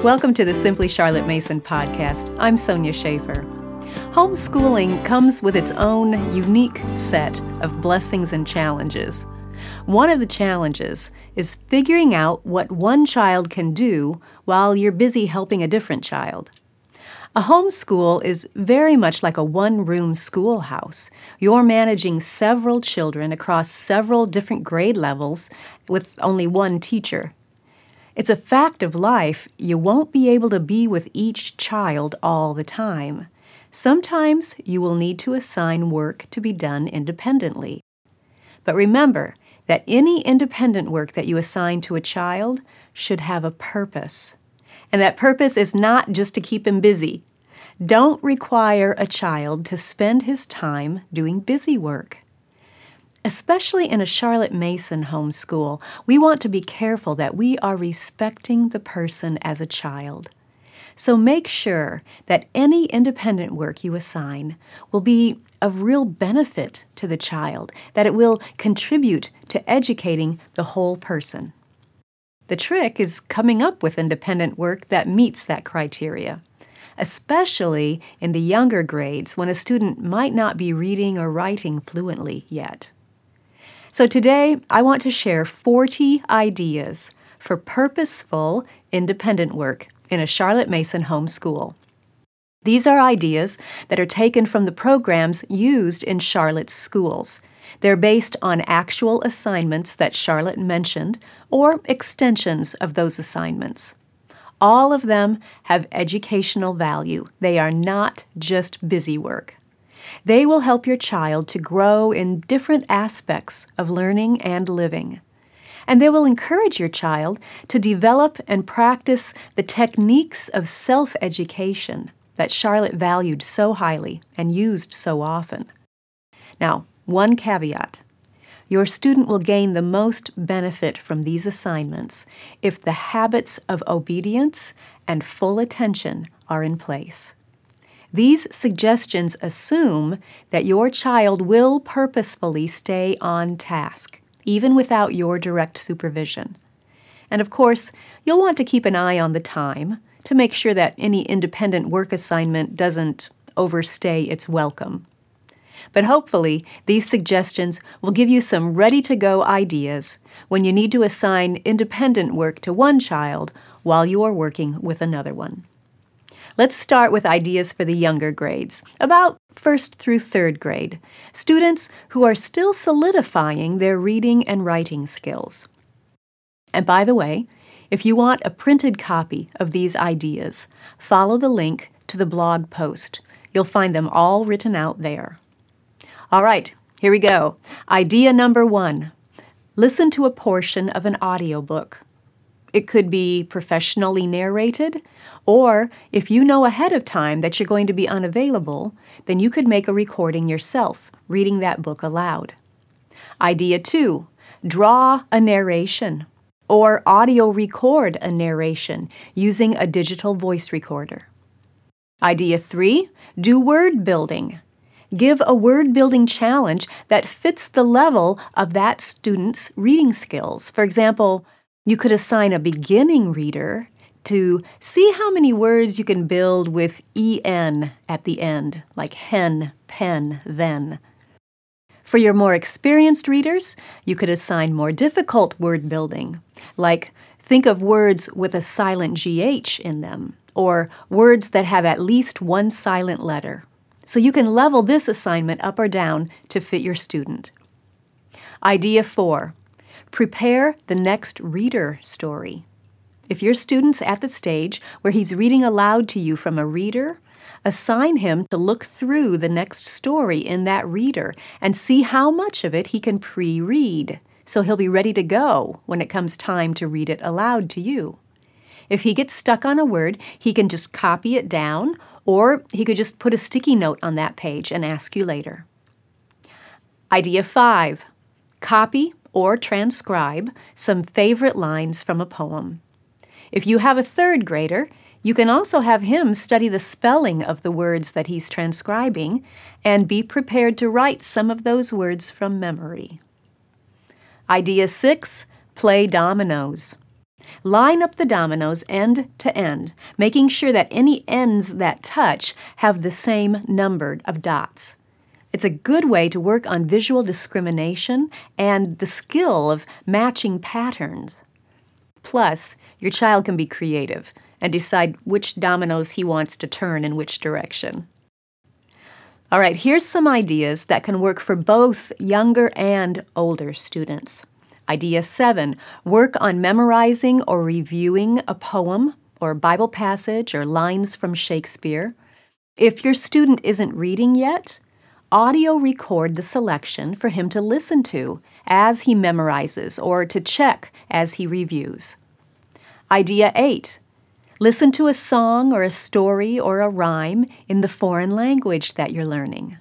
Welcome to the Simply Charlotte Mason podcast. I'm Sonia Schaefer. Homeschooling comes with its own unique set of blessings and challenges. One of the challenges is figuring out what one child can do while you're busy helping a different child. A homeschool is very much like a one-room schoolhouse. You're managing several children across several different grade levels with only one teacher. It's a fact of life you won't be able to be with each child all the time. Sometimes you will need to assign work to be done independently. But remember that any independent work that you assign to a child should have a purpose. And that purpose is not just to keep him busy. Don't require a child to spend his time doing busy work. Especially in a Charlotte Mason homeschool, we want to be careful that we are respecting the person as a child. So make sure that any independent work you assign will be of real benefit to the child, that it will contribute to educating the whole person. The trick is coming up with independent work that meets that criteria, especially in the younger grades when a student might not be reading or writing fluently yet. So today, I want to share 40 ideas for purposeful, independent work in a Charlotte Mason homeschool. These are ideas that are taken from the programs used in Charlotte's schools. They're based on actual assignments that Charlotte mentioned or extensions of those assignments. All of them have educational value. They are not just busy work. They will help your child to grow in different aspects of learning and living. And they will encourage your child to develop and practice the techniques of self-education that Charlotte valued so highly and used so often. Now, one caveat. Your student will gain the most benefit from these assignments if the habits of obedience and full attention are in place. These suggestions assume that your child will purposefully stay on task, even without your direct supervision. And of course, you'll want to keep an eye on the time to make sure that any independent work assignment doesn't overstay its welcome. But hopefully, these suggestions will give you some ready-to-go ideas when you need to assign independent work to one child while you are working with another one. Let's start with ideas for the younger grades, about 1st through 3rd grade, students who are still solidifying their reading and writing skills. And by the way, if you want a printed copy of these ideas, follow the link to the blog post. You'll find them all written out there. All right, here we go. Idea number 1. Listen to a portion of an audiobook. It could be professionally narrated, or if you know ahead of time that you're going to be unavailable, then you could make a recording yourself, reading that book aloud. Idea 2, draw a narration, or audio record a narration using a digital voice recorder. Idea 3, do word building. Give a word-building challenge that fits the level of that student's reading skills. For example, you could assign a beginning reader to see how many words you can build with en at the end, like hen, pen, then. For your more experienced readers, you could assign more difficult word building, like think of words with a silent GH in them, or words that have at least one silent letter. So you can level this assignment up or down to fit your student. Idea 4. Prepare the next reader story. If your student's at the stage where he's reading aloud to you from a reader, assign him to look through the next story in that reader and see how much of it he can pre-read, so he'll be ready to go when it comes time to read it aloud to you. If he gets stuck on a word, he can just copy it down, or he could just put a sticky note on that page and ask you later. Idea 5. Copy or transcribe some favorite lines from a poem. If you have a 3rd grader, you can also have him study the spelling of the words that he's transcribing and be prepared to write some of those words from memory. Idea 6, play dominoes. Line up the dominoes end to end, making sure that any ends that touch have the same number of dots. It's a good way to work on visual discrimination and the skill of matching patterns. Plus, your child can be creative and decide which dominoes he wants to turn in which direction. All right, here's some ideas that can work for both younger and older students. Idea 7, work on memorizing or reviewing a poem or Bible passage or lines from Shakespeare. If your student isn't reading yet, audio record the selection for him to listen to as he memorizes or to check as he reviews. Idea 8, listen to a song or a story or a rhyme in the foreign language that you're learning.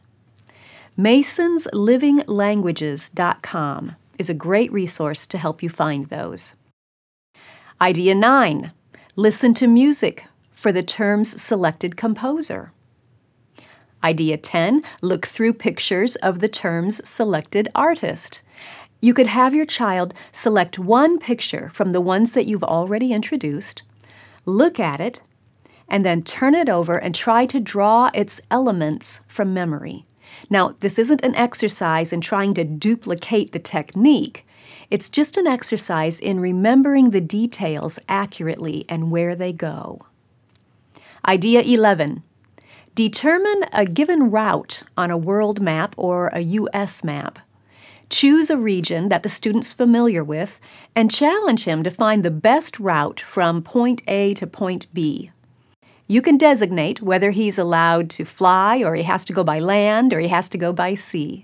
MasonsLivingLanguages.com is a great resource to help you find those. Idea 9, listen to music for the term's selected composer. Idea 10, look through pictures of the term's selected artist. You could have your child select one picture from the ones that you've already introduced, look at it, and then turn it over and try to draw its elements from memory. Now, this isn't an exercise in trying to duplicate the technique. It's just an exercise in remembering the details accurately and where they go. Idea 11. Determine a given route on a world map or a U.S. map. Choose a region that the student's familiar with and challenge him to find the best route from point A to point B. You can designate whether he's allowed to fly or he has to go by land or he has to go by sea.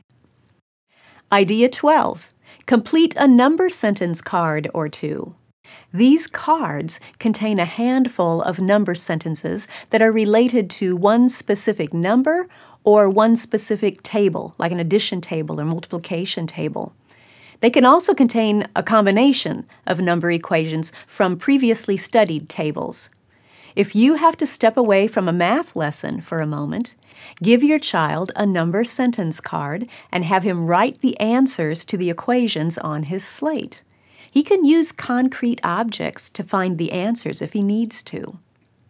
Idea 12. Complete a number sentence card or two. These cards contain a handful of number sentences that are related to one specific number or one specific table, like an addition table or multiplication table. They can also contain a combination of number equations from previously studied tables. If you have to step away from a math lesson for a moment, give your child a number sentence card and have him write the answers to the equations on his slate. He can use concrete objects to find the answers if he needs to.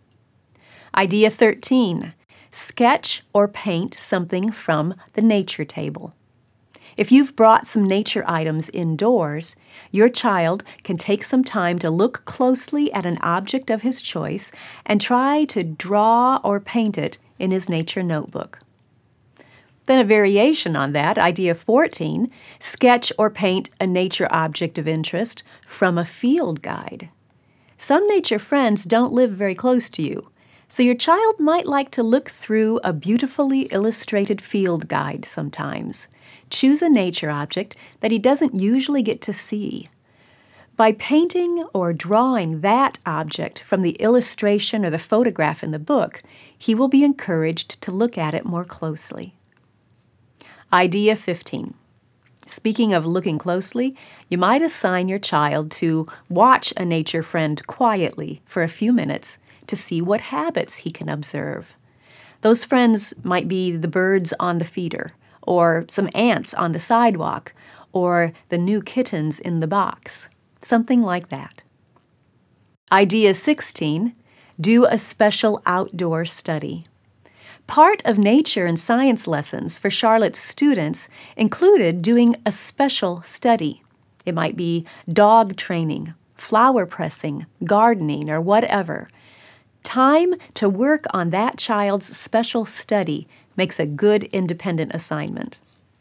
Idea 13. Sketch or paint something from the nature table. If you've brought some nature items indoors, your child can take some time to look closely at an object of his choice and try to draw or paint it in his nature notebook. Then a variation on that, idea 14, sketch or paint a nature object of interest from a field guide. Some nature friends don't live very close to you, so your child might like to look through a beautifully illustrated field guide sometimes. Choose a nature object that he doesn't usually get to see. By painting or drawing that object from the illustration or the photograph in the book, he will be encouraged to look at it more closely. Idea 15. Speaking of looking closely, you might assign your child to watch a nature friend quietly for a few minutes to see what habits he can observe. Those friends might be the birds on the feeder, or some ants on the sidewalk, or the new kittens in the box. Something like that. Idea 16. Do a special outdoor study. Part of nature and science lessons for Charlotte's students included doing a special study. It might be dog training, flower pressing, gardening, or whatever. Time to work on that child's special study makes a good independent assignment.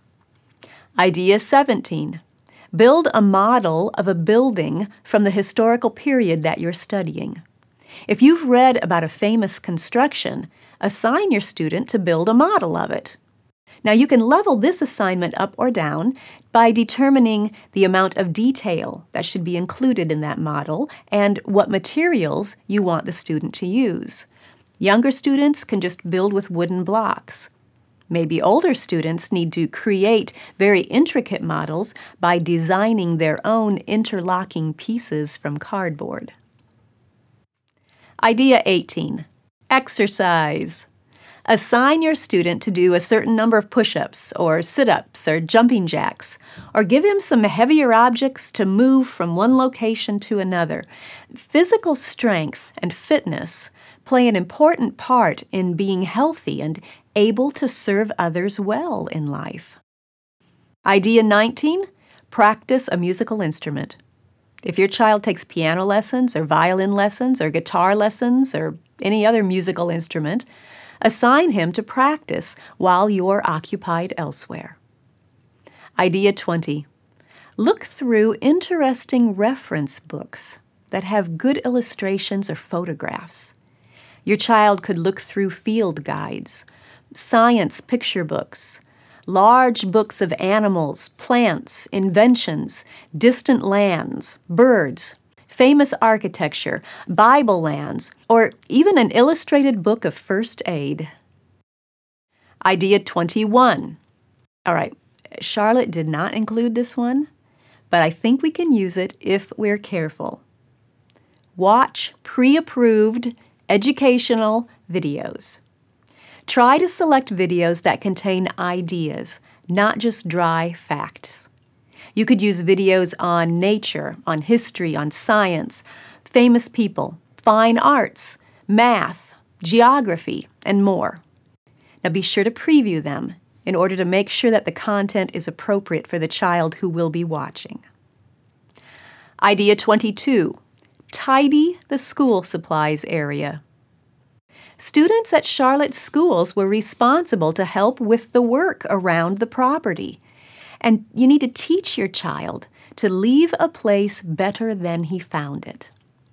Idea 17. Build a model of a building from the historical period that you're studying. If you've read about a famous construction, assign your student to build a model of it. Now you can level this assignment up or down by determining the amount of detail that should be included in that model and what materials you want the student to use. Younger students can just build with wooden blocks. Maybe older students need to create very intricate models by designing their own interlocking pieces from cardboard. Idea 18. Exercise. Assign your student to do a certain number of push-ups or sit-ups or jumping jacks, or give him some heavier objects to move from one location to another. Physical strength and fitness play an important part in being healthy and able to serve others well in life. Idea 19, practice a musical instrument. If your child takes piano lessons or violin lessons or guitar lessons or any other musical instrument, assign him to practice while you're occupied elsewhere. Idea 20. Look through interesting reference books that have good illustrations or photographs. Your child could look through field guides, science picture books, large books of animals, plants, inventions, distant lands, birds, famous architecture, Bible lands, or even an illustrated book of first aid. Idea 21. All right, Charlotte did not include this one, but I think we can use it if we're careful. Watch pre-approved educational videos. Try to select videos that contain ideas, not just dry facts. You could use videos on nature, on history, on science, famous people, fine arts, math, geography, and more. Now be sure to preview them in order to make sure that the content is appropriate for the child who will be watching. Idea 22. Tidy the school supplies area. Students at Charlotte's schools were responsible to help with the work around the property. And you need to teach your child to leave a place better than he found it.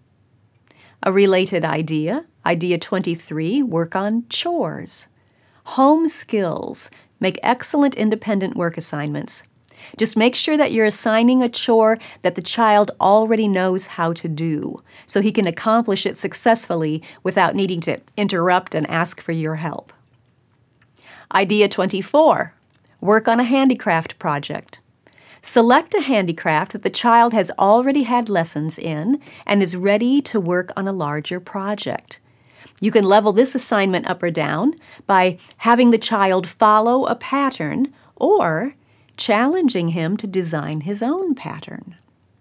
A related idea, Idea 23, work on chores. Home skills make excellent independent work assignments. Just make sure that you're assigning a chore that the child already knows how to do, so he can accomplish it successfully without needing to interrupt and ask for your help. Idea 24. Work on a handicraft project. Select a handicraft that the child has already had lessons in and is ready to work on a larger project. You can level this assignment up or down by having the child follow a pattern or challenging him to design his own pattern.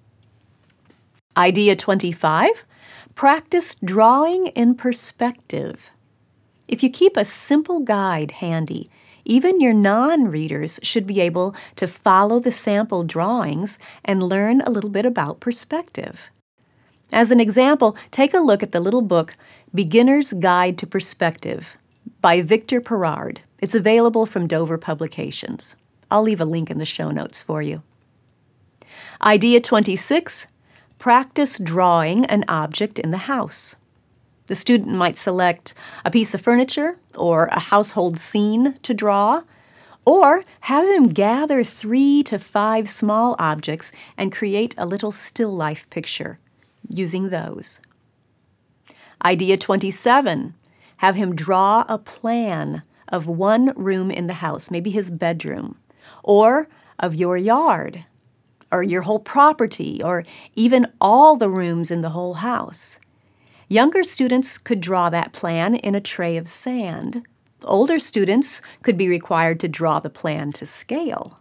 Idea 25. Practice drawing in perspective. If you keep a simple guide handy, even your non-readers should be able to follow the sample drawings and learn a little bit about perspective. As an example, take a look at the little book, Beginner's Guide to Perspective by Victor Perard. It's available from Dover Publications. I'll leave a link in the show notes for you. Idea 26. Practice drawing an object in the house. The student might select a piece of furniture or a household scene to draw, or have them gather 3 to 5 small objects and create a little still life picture using those. Idea 27. Have him draw a plan of one room in the house, maybe his bedroom, or of your yard, or your whole property, or even all the rooms in the whole house. Younger students could draw that plan in a tray of sand. Older students could be required to draw the plan to scale.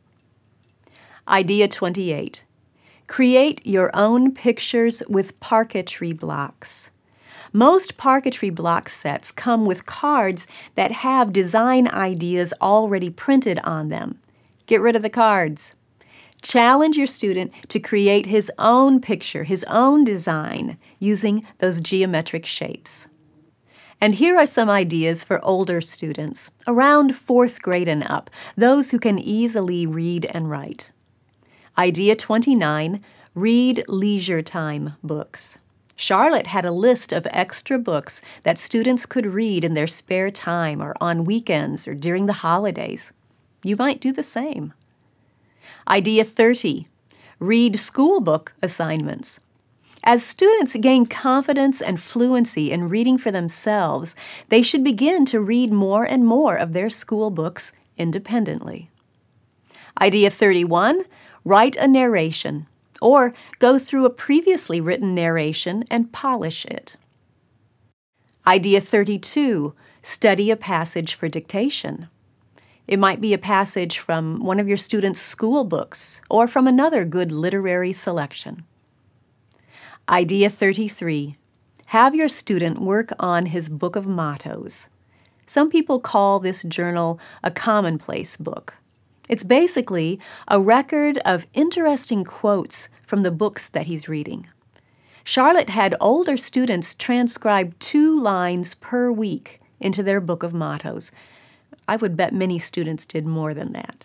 Idea 28. Create your own pictures with parquetry blocks. Most parquetry block sets come with cards that have design ideas already printed on them. Get rid of the cards. Challenge your student to create his own picture, his own design, using those geometric shapes. And here are some ideas for older students, around 4th grade and up, those who can easily read and write. Idea 29, read leisure time books. Charlotte had a list of extra books that students could read in their spare time or on weekends or during the holidays. You might do the same. Idea 30, read school book assignments. As students gain confidence and fluency in reading for themselves, they should begin to read more and more of their school books independently. Idea 31, write a narration, or go through a previously written narration and polish it. Idea 32, study a passage for dictation. It might be a passage from one of your students' school books or from another good literary selection. Idea 33, have your student work on his book of mottos. Some people call this journal a commonplace book. It's basically a record of interesting quotes from the books that he's reading. Charlotte had older students transcribe 2 lines per week into their book of mottos. I would bet many students did more than that.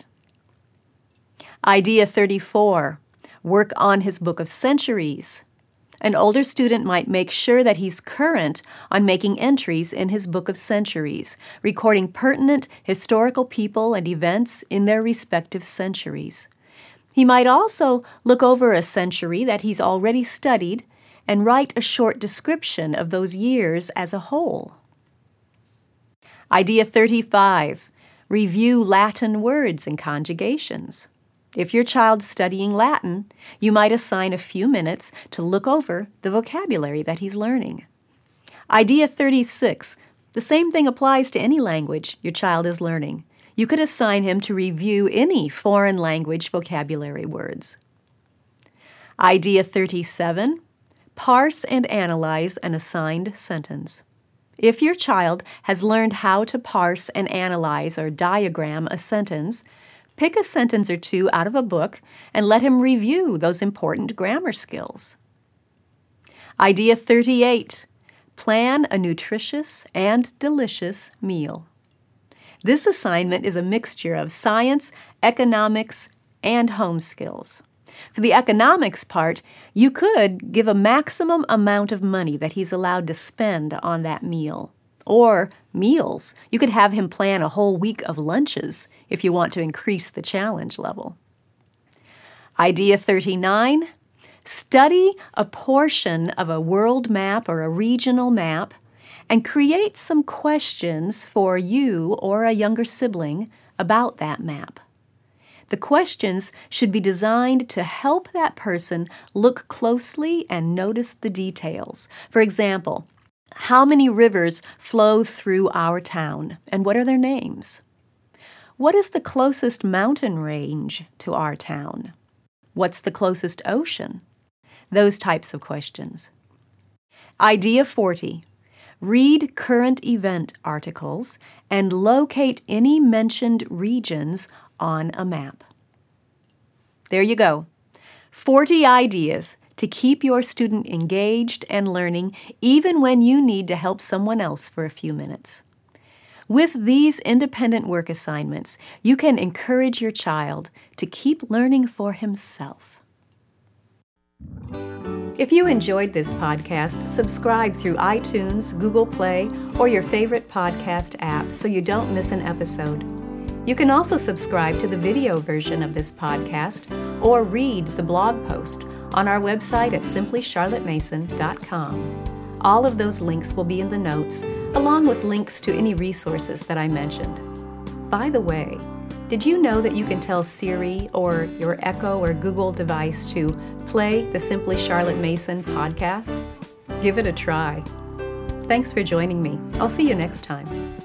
Idea 34, work on his book of centuries. An older student might make sure that he's current on making entries in his book of centuries, recording pertinent historical people and events in their respective centuries. He might also look over a century that he's already studied and write a short description of those years as a whole. Idea 35, review Latin words and conjugations. If your child's studying Latin, you might assign a few minutes to look over the vocabulary that he's learning. Idea 36, the same thing applies to any language your child is learning. You could assign him to review any foreign language vocabulary words. Idea 37, parse and analyze an assigned sentence. If your child has learned how to parse and analyze or diagram a sentence, pick a sentence or two out of a book and let him review those important grammar skills. Idea 38, plan a nutritious and delicious meal. This assignment is a mixture of science, economics, and home skills. For the economics part, you could give a maximum amount of money that he's allowed to spend on that meal. Or meals. You could have him plan a whole week of lunches if you want to increase the challenge level. Idea 39, study a portion of a world map or a regional map and create some questions for you or a younger sibling about that map. The questions should be designed to help that person look closely and notice the details. For example, how many rivers flow through our town, and what are their names? What is the closest mountain range to our town? What's the closest ocean? Those types of questions. Idea 40. Read current event articles and locate any mentioned regions on a map. There you go. 40 ideas to keep your student engaged and learning even when you need to help someone else for a few minutes. With these independent work assignments, you can encourage your child to keep learning for himself. If you enjoyed this podcast, subscribe through iTunes, Google Play, or your favorite podcast app so you don't miss an episode. You can also subscribe to the video version of this podcast or read the blog post on our website at simplycharlottemason.com. All of those links will be in the notes, along with links to any resources that I mentioned. By the way, did you know that you can tell Siri or your Echo or Google device to play the Simply Charlotte Mason podcast? Give it a try. Thanks for joining me. I'll see you next time.